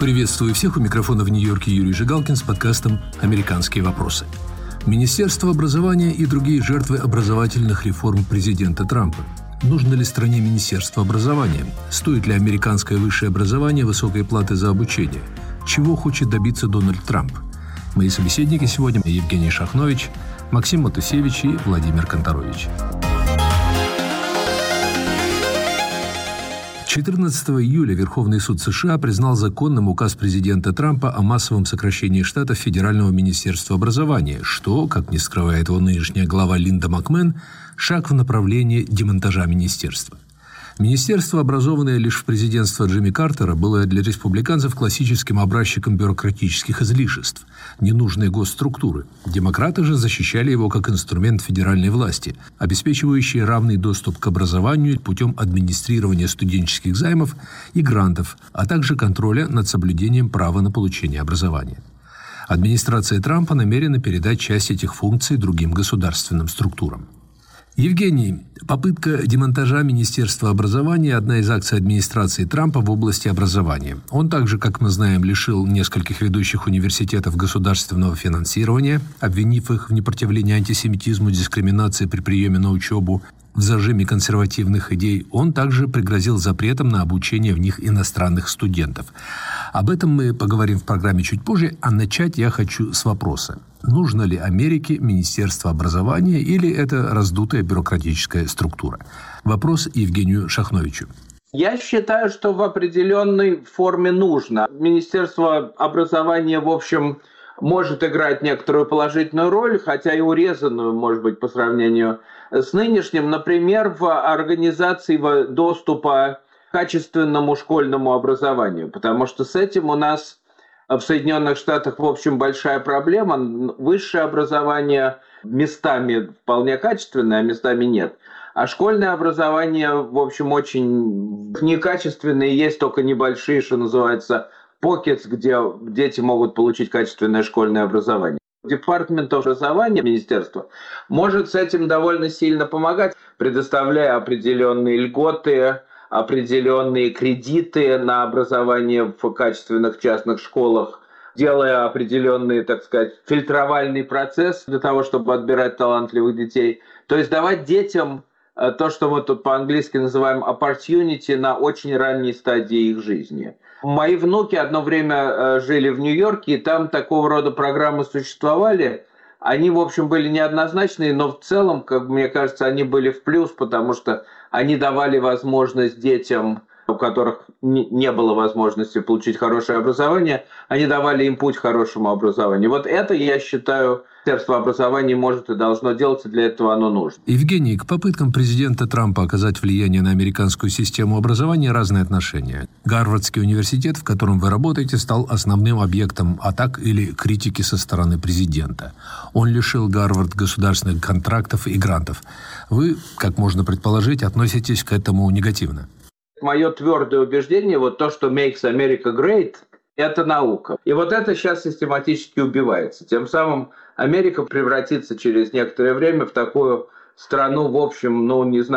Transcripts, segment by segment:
Приветствую всех, у микрофона в Нью-Йорке Юрий Жигалкин с подкастом «Американские вопросы». Министерство образования и другие жертвы образовательных реформ президента Трампа. Нужно ли стране Министерство образования? Стоит ли американское высшее образование высокой платы за обучение? Чего хочет добиться Дональд Трамп? Мои собеседники сегодня – Евгений Шахнович, Максим Матусевич и Владимир Конторович. 14 июля Верховный суд США признал законным указ президента Трампа о массовом сокращении штатов Федерального министерства образования, что, как не скрывает его нынешняя глава Линда Макмен, шаг в направлении демонтажа министерства. Министерство, образованное лишь в президентство Джимми Картера, было для республиканцев классическим образчиком бюрократических излишеств, ненужной госструктуры. Демократы же защищали его как инструмент федеральной власти, обеспечивающий равный доступ к образованию путем администрирования студенческих займов и грантов, а также контроля над соблюдением права на получение образования. Администрация Трампа намерена передать часть этих функций другим государственным структурам. Евгений, попытка демонтажа Министерства образования – одна из акций администрации Трампа в области образования. Он также, как мы знаем, лишил нескольких ведущих университетов государственного финансирования, обвинив их в непротивлении антисемитизму, дискриминации при приеме на учебу, в зажиме консервативных идей. Он также пригрозил запретом на обучение в них иностранных студентов. Об этом мы поговорим в программе чуть позже, а начать я хочу с вопроса. Нужно ли Америке Министерство образования или это раздутая бюрократическая структура? Вопрос Евгению Шахновичу. Я считаю, что в определенной форме нужно. Министерство образования, в общем, может играть некоторую положительную роль, хотя и урезанную, может быть, по сравнению с нынешним. Например, в организации доступа к качественному школьному образованию, потому что с этим у нас в Соединенных Штатах, в общем, большая проблема. Высшее образование местами вполне качественное, а местами нет. А школьное образование, в общем, очень некачественное. Есть только небольшие, что называется, pockets, где дети могут получить качественное школьное образование. Департамент образования, министерство, может с этим довольно сильно помогать, предоставляя определенные льготы, определенные кредиты на образование в качественных частных школах, делая определенный, так сказать, фильтровальный процесс для того, чтобы отбирать талантливых детей. То есть давать детям то, что мы тут по-английски называем opportunity, на очень ранней стадии их жизни. Мои внуки одно время жили в Нью-Йорке, и там такого рода программы существовали. Они, в общем, были неоднозначные, но в целом, как мне кажется, они были в плюс, потому что они давали возможность детям, у которых не было возможности получить хорошее образование, они давали им путь к хорошему образованию. Вот это, я считаю, Министерство образования может и должно делать, и для этого оно нужно. Евгений, к попыткам президента Трампа оказать влияние на американскую систему образования разные отношения. Гарвардский университет, в котором вы работаете, стал основным объектом атак или критики со стороны президента. Он лишил Гарвард государственных контрактов и грантов. Вы, как можно предположить, относитесь к этому негативно. Мое твердое убеждение, вот то, что makes America great, это наука. И вот это сейчас систематически убивается. Тем самым Америка превратится через некоторое время в такую страну, в общем,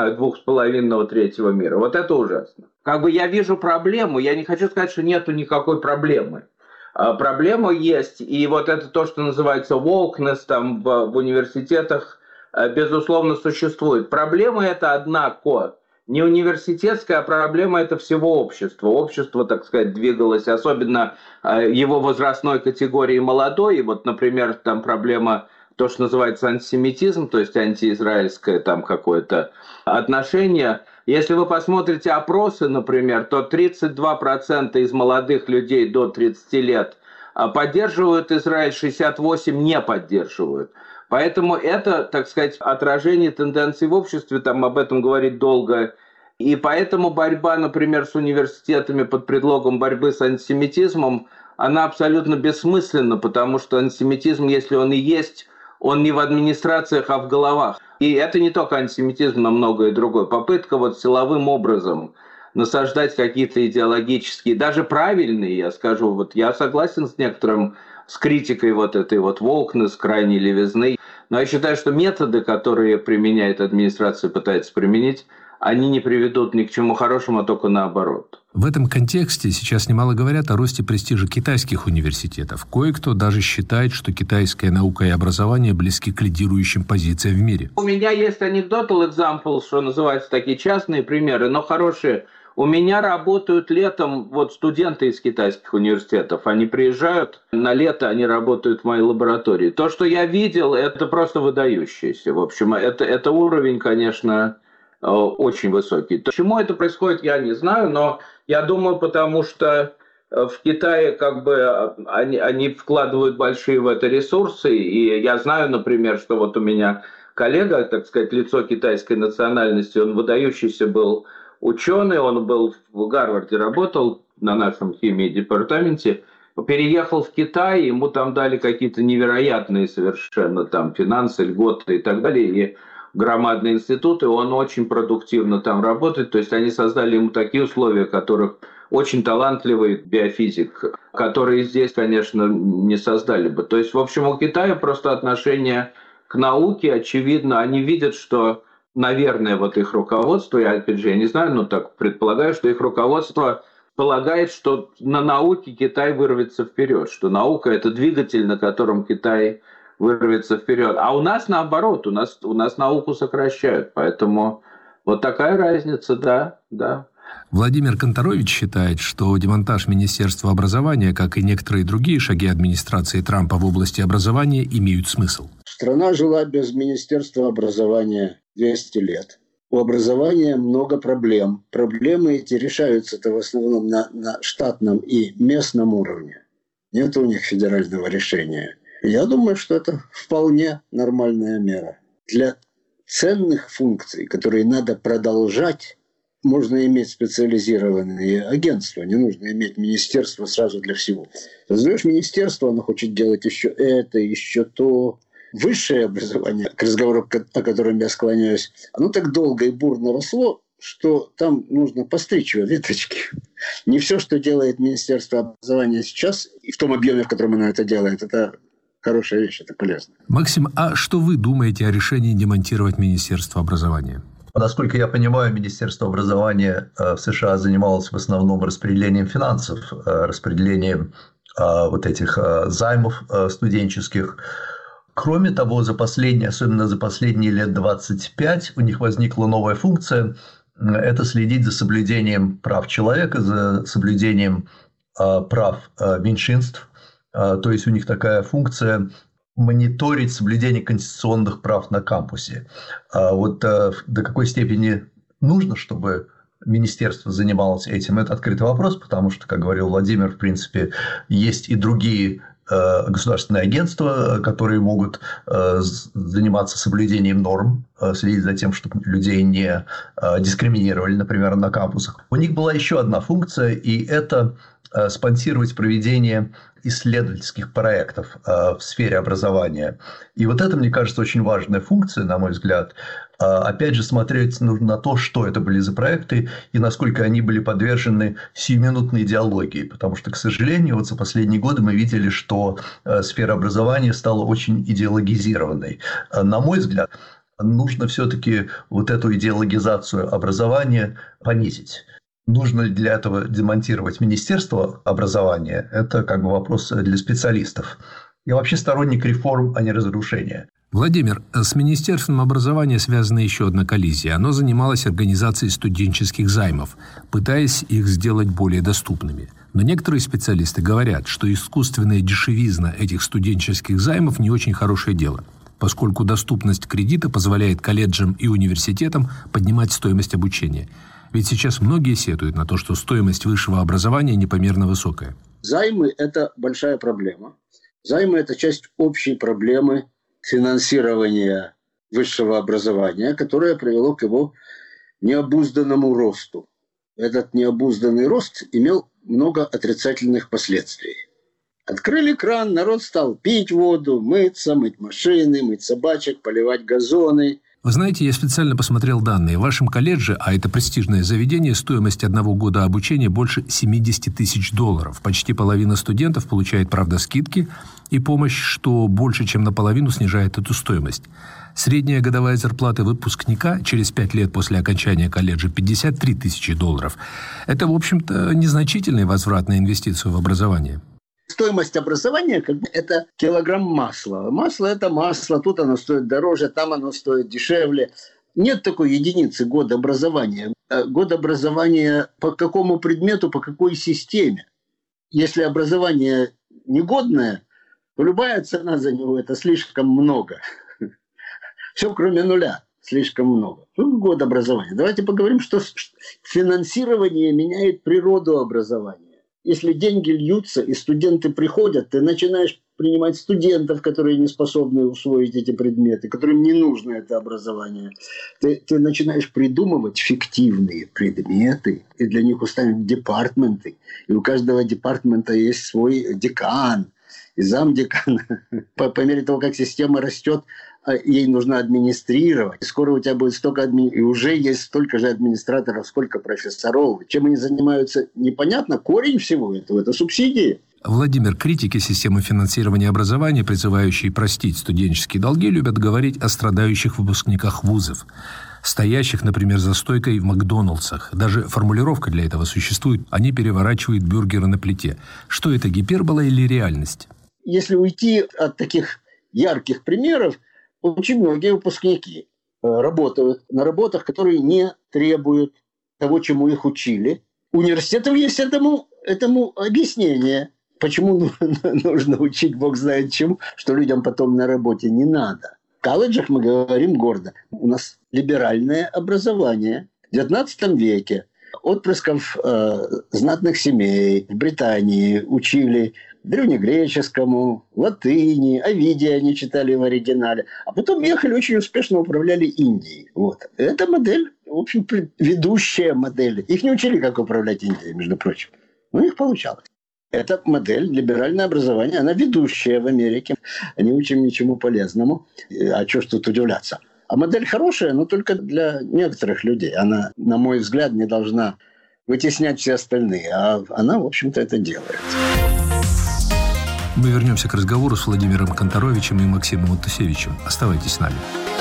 2,5-3 мира. Вот это ужасно. Я вижу проблему, я не хочу сказать, что нету никакой проблемы. Проблема есть, и вот это то, что называется wokeness там в университетах, безусловно, существует. Проблема это однако не университетская, а проблема это всего общества. Общество, так сказать, двигалось, особенно его возрастной категории молодой. И вот, например, там проблема, то, что называется антисемитизм, то есть антиизраильское там какое-то отношение. Если вы посмотрите опросы, например, то 32% из молодых людей до 30 лет поддерживают Израиль, 68% не поддерживают. Поэтому это, так сказать, отражение тенденций в обществе, там об этом говорить долго. И поэтому борьба, например, с университетами под предлогом борьбы с антисемитизмом, она абсолютно бессмысленна, потому что антисемитизм, если он и есть, он не в администрациях, а в головах. И это не только антисемитизм, но многое другое. Попытка силовым образом насаждать какие-то идеологические, даже правильные, я скажу, я согласен с критикой этой wokeness, крайней левизны. Но я считаю, что методы, которые применяет администрация, пытается применить, они не приведут ни к чему хорошему, а только наоборот. В этом контексте сейчас немало говорят о росте престижа китайских университетов. Кое-кто даже считает, что китайская наука и образование близки к лидирующим позициям в мире. У меня есть anecdotal examples, что называется, такие частные примеры, но хорошие. У меня работают летом студенты из китайских университетов. Они приезжают на лето, они работают в моей лаборатории. То, что я видел, это просто выдающееся. В общем, это уровень, конечно, очень высокий. Почему это происходит, я не знаю, но я думаю, потому что в Китае они вкладывают большие в это ресурсы. И я знаю, например, что у меня коллега, так сказать, лицо китайской национальности, он выдающийся был ученый, он был в Гарварде, работал на нашем химии-департаменте, переехал в Китай, ему там дали какие-то невероятные совершенно финансы, льготы и так далее, и громадные институты, он очень продуктивно там работает, то есть они создали ему такие условия, которых очень талантливый биофизик, которые здесь, конечно, не создали бы. То есть, в общем, у Китая просто отношение к науке, очевидно, они видят, что наверное, их руководство, я опять же не знаю, но так предполагаю, что их руководство полагает, что на науке Китай вырвется вперед, что наука – это двигатель, на котором Китай вырвется вперед. А у нас наоборот, у нас науку сокращают, поэтому такая разница, да. Владимир Конторович считает, что демонтаж Министерства образования, как и некоторые другие шаги администрации Трампа в области образования, имеют смысл. Страна жила без Министерства образования 200 лет. У образования много проблем. Проблемы эти решаются-то в основном на штатном и местном уровне. Нет у них федерального решения. Я думаю, что это вполне нормальная мера. Для ценных функций, которые надо продолжать, можно иметь специализированные агентства. Не нужно иметь министерство сразу для всего. Создаешь министерство, оно хочет делать еще это, еще то. Высшее образование, к разговору, о котором я склоняюсь, оно так долго и бурно росло, что там нужно постричь веточки. Не все, что делает Министерство образования сейчас, и в том объеме, в котором оно это делает, это хорошая вещь, это полезно. Максим, а что вы думаете о решении демонтировать Министерство образования? Насколько я понимаю, Министерство образования в США занималось в основном распределением финансов, распределением этих займов студенческих. Кроме того, особенно за последние лет 25, у них возникла новая функция – это следить за соблюдением прав человека, за соблюдением прав меньшинств. То есть у них такая функция – мониторить соблюдение конституционных прав на кампусе. До какой степени нужно, чтобы министерство занималось этим, это открытый вопрос, потому что, как говорил Владимир, в принципе, есть и другие государственные агентства, которые могут заниматься соблюдением норм, следить за тем, чтобы людей не дискриминировали, например, на кампусах. У них была еще одна функция, и это спонсировать проведение исследовательских проектов в сфере образования. И это, мне кажется, очень важная функция, на мой взгляд. Опять же, смотреть нужно на то, что это были за проекты и насколько они были подвержены сиюминутной идеологии. Потому что, к сожалению, за последние годы мы видели, что сфера образования стала очень идеологизированной. На мой взгляд, нужно все-таки эту идеологизацию образования понизить. Нужно ли для этого демонтировать Министерство образования? Это вопрос для специалистов. Я вообще сторонник реформ, а не разрушения. Владимир, с Министерством образования связана еще одна коллизия. Оно занималось организацией студенческих займов, пытаясь их сделать более доступными. Но некоторые специалисты говорят, что искусственная дешевизна этих студенческих займов не очень хорошее дело, поскольку доступность кредита позволяет колледжам и университетам поднимать стоимость обучения. Ведь сейчас многие сетуют на то, что стоимость высшего образования непомерно высокая. Займы – это большая проблема. Займы – это часть общей проблемы финансирования высшего образования, которое привело к его необузданному росту. Этот необузданный рост имел много отрицательных последствий. Открыли кран, народ стал пить воду, мыться, мыть машины, мыть собачек, поливать газоны. Вы знаете, я специально посмотрел данные. В вашем колледже, а это престижное заведение, стоимость 1 года обучения больше $70 тысяч. Почти половина студентов получает, правда, скидки и помощь, что больше, чем наполовину снижает эту стоимость. Средняя годовая зарплата выпускника через 5 лет после окончания колледжа $53 тысячи. Это, в общем-то, незначительный возврат на инвестицию в образование. Стоимость образования – это килограмм масла. Масло – это масло, тут оно стоит дороже, там оно стоит дешевле. Нет такой единицы года образования. Год образования по какому предмету, по какой системе. Если образование негодное, то любая цена за него – это слишком много. Все, кроме нуля, слишком много. Год образования. Давайте поговорим, что финансирование меняет природу образования. Если деньги льются, и студенты приходят, ты начинаешь принимать студентов, которые не способны усвоить эти предметы, которым не нужно это образование. Ты начинаешь придумывать фиктивные предметы, и для них установить департменты. И у каждого департмента есть свой декан и замдекана. По мере того, как система растет, ей нужно администрировать. Скоро у тебя будет столько и уже есть столько же администраторов, сколько профессоров. Чем они занимаются, непонятно. Корень всего этого – это субсидии. Владимир, критики системы финансирования образования, призывающие простить студенческие долги, любят говорить о страдающих выпускниках вузов, стоящих, например, за стойкой в Макдоналдсах. Даже формулировка для этого существует. Они переворачивают бюргеры на плите. Что это, гипербола или реальность? Если уйти от таких ярких примеров, очень многие выпускники работают на работах, которые не требуют того, чему их учили. У университетов есть этому объяснение, почему нужно учить бог знает чему, что людям потом на работе не надо. В колледжах мы говорим гордо. У нас либеральное образование. В XIX веке отпрысков знатных семей в Британии учили древнегреческому, латыни, Овидия они читали в оригинале. А потом ехали, очень успешно управляли Индией. Вот. Это модель, в общем, ведущая модель. Их не учили, как управлять Индией, между прочим. Но у них получалось. Эта модель, либеральное образование, она ведущая в Америке. Не учим ничему полезному. А что ж тут удивляться? А модель хорошая, но только для некоторых людей. Она, на мой взгляд, не должна вытеснять все остальные. А она, в общем-то, это делает. Мы вернемся к разговору с Владимиром Конторовичем и Максимом Тусевичем. Оставайтесь с нами.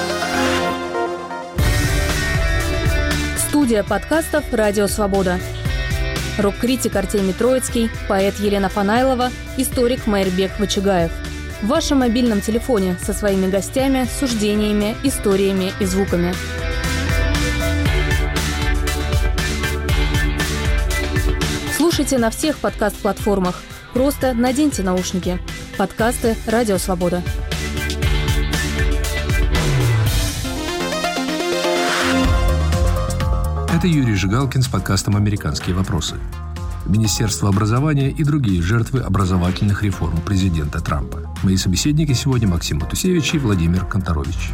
Студия подкастов «Радио Свобода». Рок-критик Артемий Троицкий, поэт Елена Фанайлова, историк Майрбек Вачигаев. В вашем мобильном телефоне со своими гостями, суждениями, историями и звуками. Слушайте на всех подкаст-платформах. Просто наденьте наушники. Подкасты «Радио Свобода». Это Юрий Жигалкин с подкастом «Американские вопросы». Министерство образования и другие жертвы образовательных реформ президента Трампа. Мои собеседники сегодня Максим Тусевич и Владимир Конторович.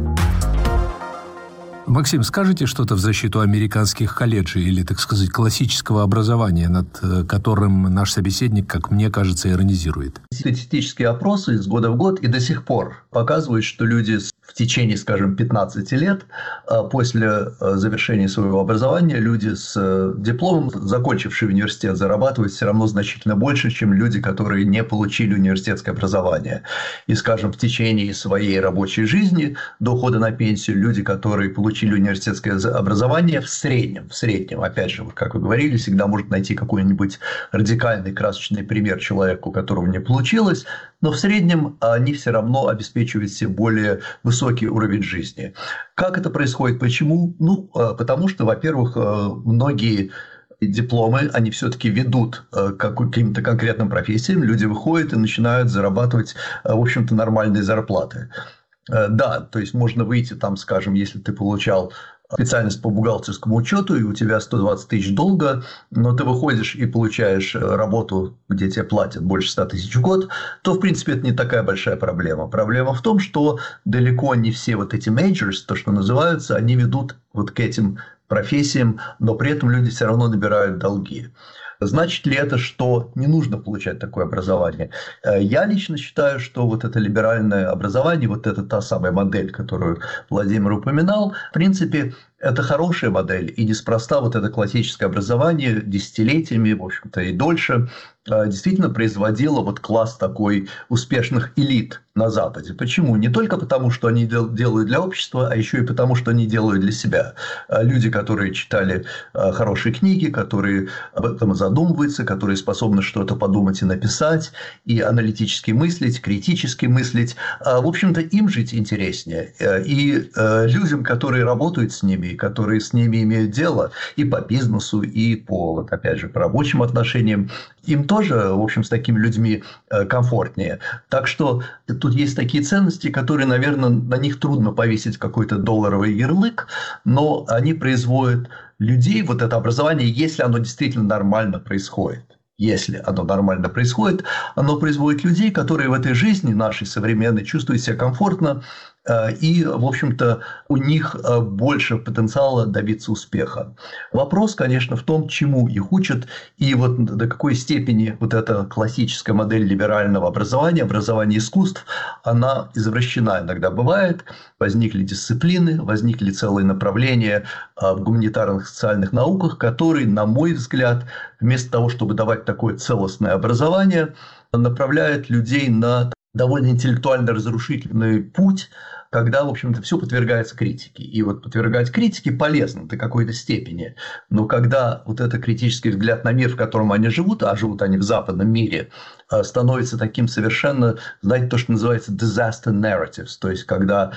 Максим, скажите что-то в защиту американских колледжей или, так сказать, классического образования, над которым наш собеседник, как мне кажется, иронизирует? Статистические опросы из года в год и до сих пор показывают, что люди в течение, скажем, 15 лет после завершения своего образования, люди с дипломом, закончившие университет, зарабатывают все равно значительно больше, чем люди, которые не получили университетское образование. И, скажем, в течение своей рабочей жизни до ухода на пенсию люди, которые получили университетское образование, в среднем, опять же, как вы говорили, всегда может найти какой-нибудь радикальный, красочный пример человека, у которого не получилось, но в среднем они все равно обеспечивают себе более высокий уровень жизни. Как это происходит? Почему? Потому что, во-первых, многие дипломы, они все-таки ведут к каким-то конкретным профессиям, люди выходят и начинают зарабатывать, в общем-то, нормальные зарплаты. Да, то есть можно выйти там, скажем, если ты получал специальность по бухгалтерскому учету, и у тебя 120 тысяч долга, но ты выходишь и получаешь работу, где тебе платят больше 100 тысяч в год, то, в принципе, это не такая большая проблема. Проблема в том, что далеко не все вот эти majors, то, что называются, они ведут вот к этим профессиям, но при этом люди все равно набирают долги. Значит ли это, что не нужно получать такое образование? Я лично считаю, что вот это либеральное образование, вот это та самая модель, которую Владимир упоминал, в принципе, это хорошая модель, и неспроста вот это классическое образование десятилетиями, в общем-то, и дольше действительно производило вот класс такой успешных элит на Западе. Почему? Не только потому, что они делают для общества, а еще и потому, что они делают для себя. Люди, которые читали хорошие книги, которые об этом задумываются, которые способны что-то подумать и написать, и аналитически мыслить, критически мыслить. В общем-то, им жить интереснее. И людям, которые работают с ними, которые с ними имеют дело и по бизнесу, и по, вот опять же, по рабочим отношениям, им тоже, в общем, с такими людьми комфортнее. Так что тут есть такие ценности, которые, наверное, на них трудно повесить какой-то долларовый ярлык, но они производят людей, вот это образование, если оно действительно нормально происходит. Если оно нормально происходит, оно производит людей, которые в этой жизни нашей современной чувствуют себя комфортно, и, в общем-то, у них больше потенциала добиться успеха. Вопрос, конечно, в том, чему их учат, и вот до какой степени вот эта классическая модель либерального образования, образования искусств, она извращена иногда бывает. Возникли дисциплины, возникли целые направления в гуманитарных социальных науках, которые, на мой взгляд, вместо того, чтобы давать такое целостное образование, направляют людей на довольно интеллектуально разрушительный путь, когда, в общем-то, все подвергается критике. И вот подвергать критике полезно до какой-то степени. Но когда вот этот критический взгляд на мир, в котором они живут, а живут они в западном мире, становится таким совершенно, знаете, то, что называется disaster narratives, то есть когда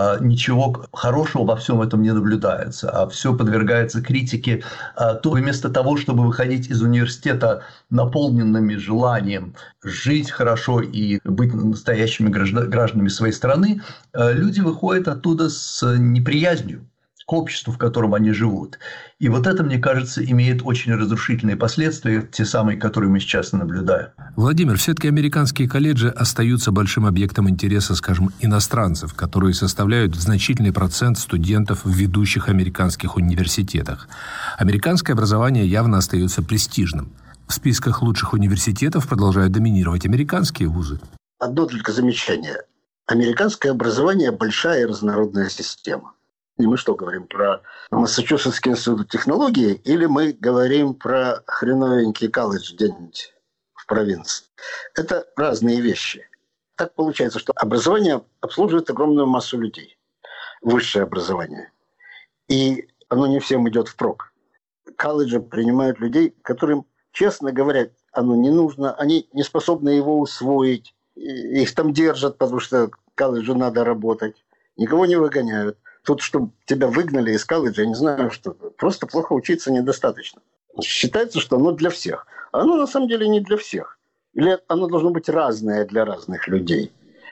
ничего хорошего во всем этом не наблюдается, а все подвергается критике, то вместо того, чтобы выходить из университета наполненными желанием жить хорошо и быть настоящими гражданами своей страны, люди выходят оттуда с неприязнью к обществу, в котором они живут. И вот это, мне кажется, имеет очень разрушительные последствия, те самые, которые мы сейчас наблюдаем. Владимир, все-таки американские колледжи остаются большим объектом интереса, скажем, иностранцев, которые составляют значительный процент студентов в ведущих американских университетах. Американское образование явно остается престижным. В списках лучших университетов продолжают доминировать американские вузы. Одно только замечание. Американское образование – большая и разнородная система. И мы что говорим, про Массачусетский институт технологий, или мы говорим про хреновенький колледж где-нибудь в провинции? Это разные вещи. Так получается, что образование обслуживает огромную массу людей. Высшее образование. И оно не всем идет впрок. Колледжи принимают людей, которым, честно говоря, оно не нужно, они не способны его усвоить. Их там держат, потому что колледжу надо работать. Никого не выгоняют. Тут, чтобы тебя выгнали из колледжа, я не знаю, что. Просто плохо учиться недостаточно. Считается, что оно для всех. А оно на самом деле не для всех. Или оно должно быть разное для разных людей.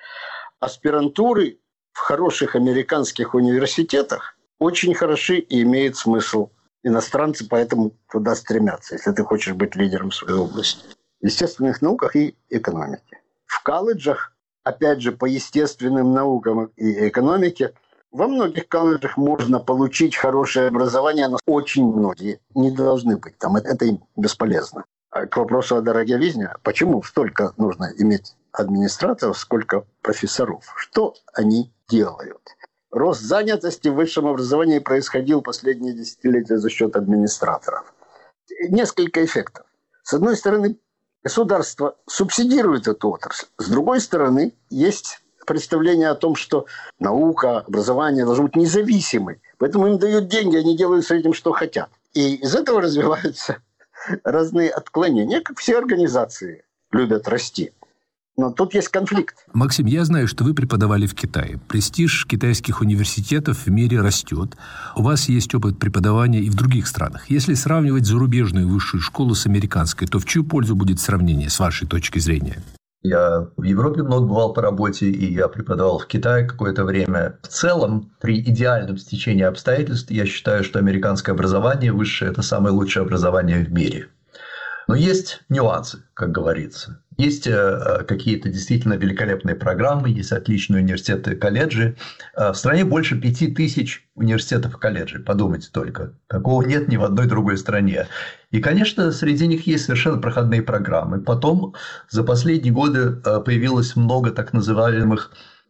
Аспирантуры в хороших американских университетах очень хороши и имеют смысл. Иностранцы поэтому туда стремятся, если ты хочешь быть лидером в своей области. В естественных науках и экономике. В колледжах, опять же, по естественным наукам и экономике, во многих колледжах можно получить хорошее образование, но очень многие не должны быть там. Это им бесполезно. А к вопросу о дороговизне, почему столько нужно иметь администраторов, сколько профессоров? Что они делают? Рост занятости в высшем образовании происходил последние десятилетия за счет администраторов. Несколько эффектов. С одной стороны, государство субсидирует эту отрасль. С другой стороны, есть представление о том, что наука, образование должны быть независимы. Поэтому им дают деньги, они делают с этим, что хотят. И из этого развиваются разные отклонения, как все организации любят расти. Но тут есть конфликт. Максим, я знаю, что вы преподавали в Китае. Престиж китайских университетов в мире растет. У вас есть опыт преподавания и в других странах. Если сравнивать зарубежную высшую школу с американской, то в чью пользу будет сравнение, с вашей точки зрения? Я в Европе много бывал по работе, и я преподавал в Китае какое-то время. В целом, при идеальном стечении обстоятельств, я считаю, что американское образование высшее – это самое лучшее образование в мире. Но есть нюансы, как говорится. Есть какие-то действительно великолепные программы, есть отличные университеты и колледжи. В стране больше 5000 университетов и колледжей, подумайте только. Такого нет ни в одной другой стране. И, конечно, среди них есть совершенно проходные программы. Потом за последние годы появилось много так называемых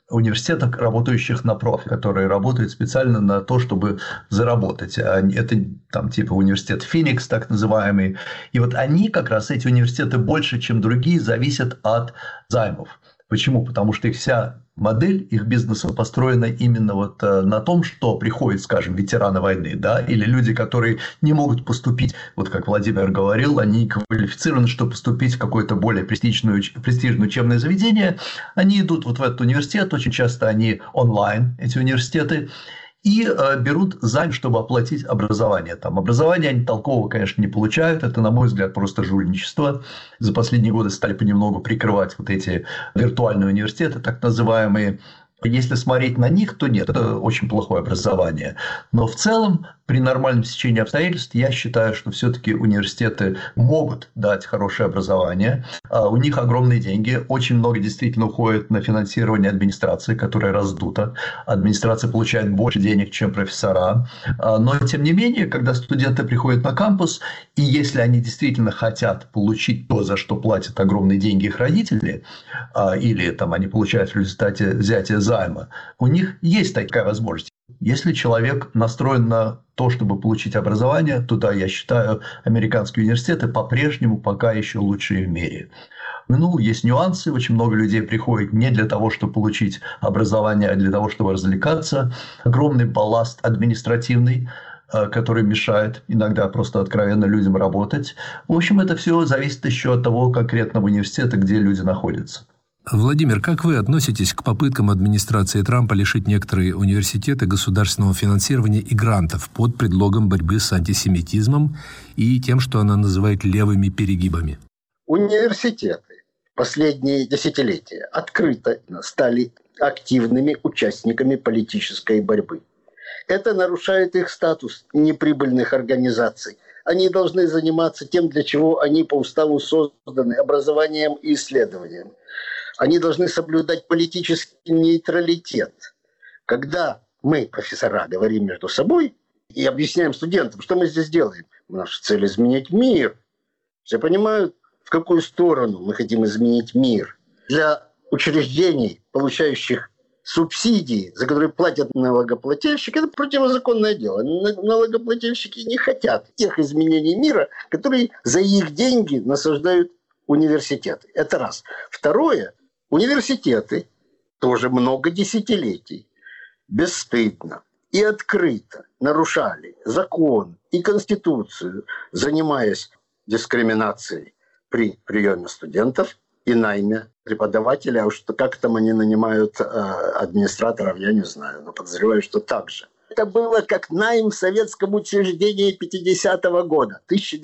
университетах, работающих на профи, которые работают специально на то, чтобы заработать. Это там типа университет Феникс, так называемый. И вот они как раз, эти университеты, больше, чем другие, зависят от займов. Почему? Потому что их вся модель их бизнеса построена именно вот на том, что приходят, скажем, ветераны войны, да, или люди, которые не могут поступить, вот как Владимир говорил, они квалифицированы, чтобы поступить в какое-то более престижное учебное заведение, они идут вот в этот университет, очень часто они онлайн, эти университеты, и берут займ, чтобы оплатить образование. Там образование они толкового, конечно, не получают. Это, на мой взгляд, просто жульничество. За последние годы стали понемногу прикрывать вот эти виртуальные университеты, так называемые. Если смотреть на них, то нет, это очень плохое образование. Но в целом, при нормальном стечении обстоятельств, я считаю, что все-таки университеты могут дать хорошее образование. У них огромные деньги. Очень много действительно уходит на финансирование администрации, которая раздута. Администрация получает больше денег, чем профессора. Но, тем не менее, когда студенты приходят на кампус, и если они действительно хотят получить то, за что платят огромные деньги их родители, или там они получают в результате взятия займа, у них есть такая возможность. Если человек настроен на то, чтобы получить образование, то да, я считаю, американские университеты по-прежнему пока еще лучшие в мире. Ну, есть нюансы, очень много людей приходит не для того, чтобы получить образование, а для того, чтобы развлекаться. Огромный балласт административный, который мешает иногда просто откровенно людям работать. В общем, это все зависит еще от того конкретного университета, где люди находятся. Владимир, как вы относитесь к попыткам администрации Трампа лишить некоторые университеты государственного финансирования и грантов под предлогом борьбы с антисемитизмом и тем, что она называет левыми перегибами? Университеты последние десятилетия открыто стали активными участниками политической борьбы. Это нарушает их статус неприбыльных организаций. Они должны заниматься тем, для чего они по уставу созданы, образованием и исследованием. Они должны соблюдать политический нейтралитет. Когда мы, профессора, говорим между собой и объясняем студентам, что мы здесь делаем, наша цель – изменить мир. Все понимают, в какую сторону мы хотим изменить мир. Для учреждений, получающих субсидии, за которые платят налогоплательщики, это противозаконное дело. Налогоплательщики не хотят тех изменений мира, которые за их деньги насаждают университеты. Это раз. Второе. Университеты тоже много десятилетий бесстыдно и открыто нарушали закон и конституцию, занимаясь дискриминацией при приеме студентов и найме преподавателя. А уж как там они нанимают администраторов, я не знаю, но подозреваю, что так же. Это было как найм в советском учреждении 50-го года,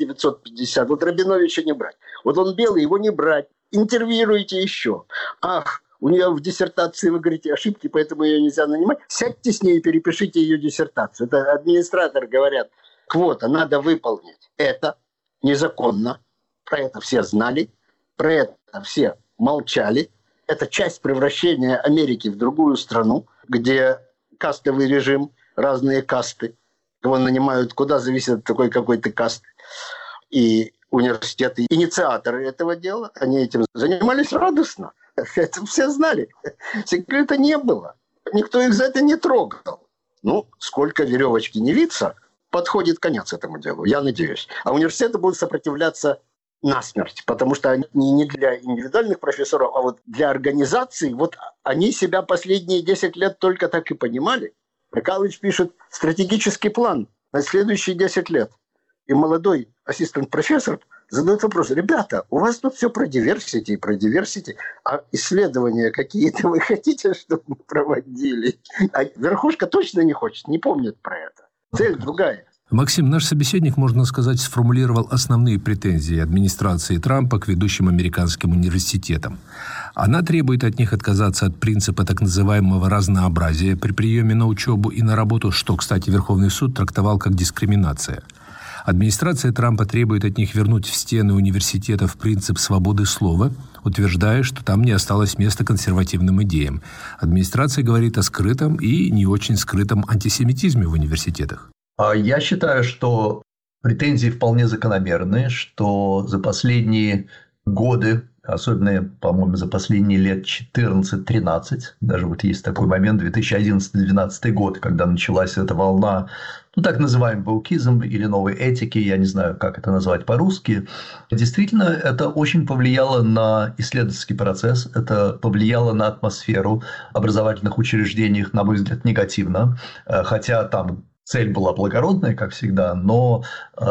1950. Вот Рабиновича не брать. Вот он белый, его не брать. Интервьюируйте еще. Ах, у нее в диссертации, вы говорите, ошибки, поэтому ее нельзя нанимать. Сядьте с ней и перепишите ее диссертацию. Это администраторы говорят, квота надо выполнить. Это незаконно. Про это все знали. Про это все молчали. Это часть превращения Америки в другую страну, где кастовый режим, разные касты. Кого нанимают, куда зависит от такой какой-то касты. И университеты, инициаторы этого дела, они этим занимались радостно. Это все знали. Секрета не было. Никто их за это не трогал. Ну, сколько веревочки не виться, подходит конец этому делу, я надеюсь. А университеты будут сопротивляться насмерть, потому что они не для индивидуальных профессоров, а вот для организаций. Вот они себя последние 10 лет только так и понимали. Михайлович пишет стратегический план на следующие 10 лет. И молодой ассистент-профессор задает вопрос. Ребята, у вас тут все про diversity, а исследования какие-то вы хотите, чтобы мы проводили? А верхушка точно не хочет, не помнит про это. Цель другая. Максим, наш собеседник, можно сказать, сформулировал основные претензии администрации Трампа к ведущим американским университетам. Она требует от них отказаться от принципа так называемого разнообразия при приеме на учебу и на работу, что, кстати, Верховный суд трактовал как дискриминация. Администрация Трампа требует от них вернуть в стены университетов принцип свободы слова, утверждая, что там не осталось места консервативным идеям. Администрация говорит о скрытом и не очень скрытом антисемитизме в университетах. Я считаю, что претензии вполне закономерны, что за последние годы особенно, по-моему, за последние лет 14-13, даже вот есть такой момент, 2011-2012 год, когда началась эта волна, так называемый ваукизм или новой этики, я не знаю, как это назвать по-русски. Действительно, это очень повлияло на исследовательский процесс, это повлияло на атмосферу образовательных учреждений, на мой взгляд, негативно, хотя там цель была благородная, как всегда, но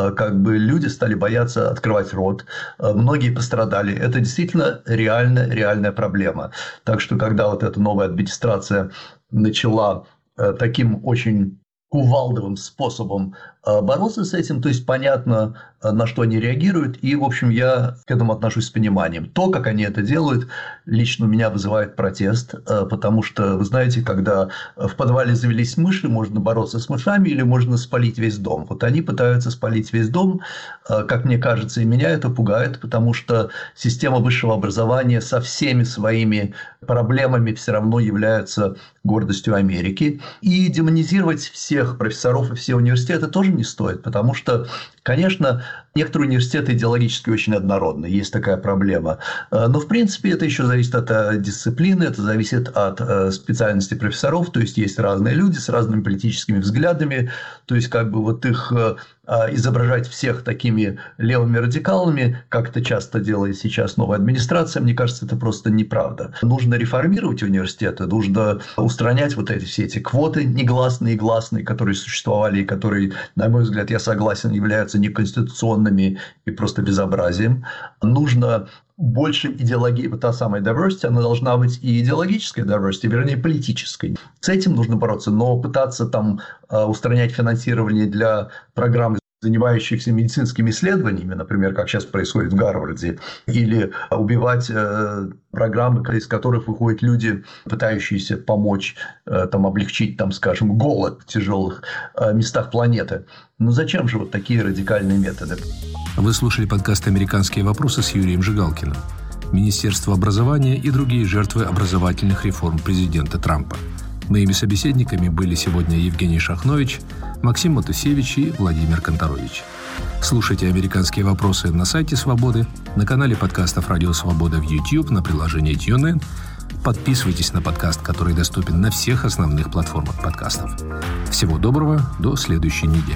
люди стали бояться открывать рот, многие пострадали. Это действительно реальная проблема. Так что, когда вот эта новая администрация начала таким очень кувалдовым способом бороться с этим, то есть понятно, на что они реагируют, и, в общем, я к этому отношусь с пониманием. То, как они это делают, лично у меня вызывает протест, потому что, вы знаете, когда в подвале завелись мыши, можно бороться с мышами или можно спалить весь дом. Вот они пытаются спалить весь дом, как мне кажется, и меня это пугает, потому что система высшего образования со всеми своими проблемами все равно является гордостью Америки. И демонизировать всех профессоров и все университеты тоже не стоит, потому что, конечно, некоторые университеты идеологически очень однородны, есть такая проблема. Но, в принципе, это еще зависит от дисциплины, это зависит от специальности профессоров, то есть есть разные люди с разными политическими взглядами, то есть вот их изображать всех такими левыми радикалами, как это часто делает сейчас новая администрация, мне кажется, это просто неправда. Нужно реформировать университеты, нужно устранять все эти квоты негласные и гласные, которые существовали и которые, на мой взгляд, я согласен, являются неконституционными и просто безобразием. Нужно больше идеологии, та самая diversity, она должна быть и идеологической diversity, вернее, политической. С этим нужно бороться, но пытаться устранять финансирование для программ, занимающихся медицинскими исследованиями, например, как сейчас происходит в Гарварде, или убивать программы, из которых выходят люди, пытающиеся помочь, облегчить, скажем, голод в тяжелых местах планеты. Зачем же такие радикальные методы? Вы слушали подкаст «Американские вопросы» с Юрием Жигалкиным. Министерство образования и другие жертвы образовательных реформ президента Трампа. Моими собеседниками были сегодня Евгений Шахнович, Максим Матусевич и Владимир Конторович. Слушайте «Американские вопросы» на сайте «Свободы», на канале подкастов «Радио Свобода» в YouTube, на приложении TuneIn. Подписывайтесь на подкаст, который доступен на всех основных платформах подкастов. Всего доброго, до следующей недели.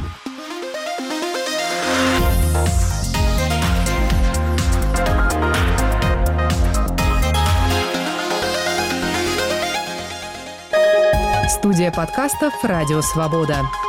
Студия подкастов «Радио Свобода».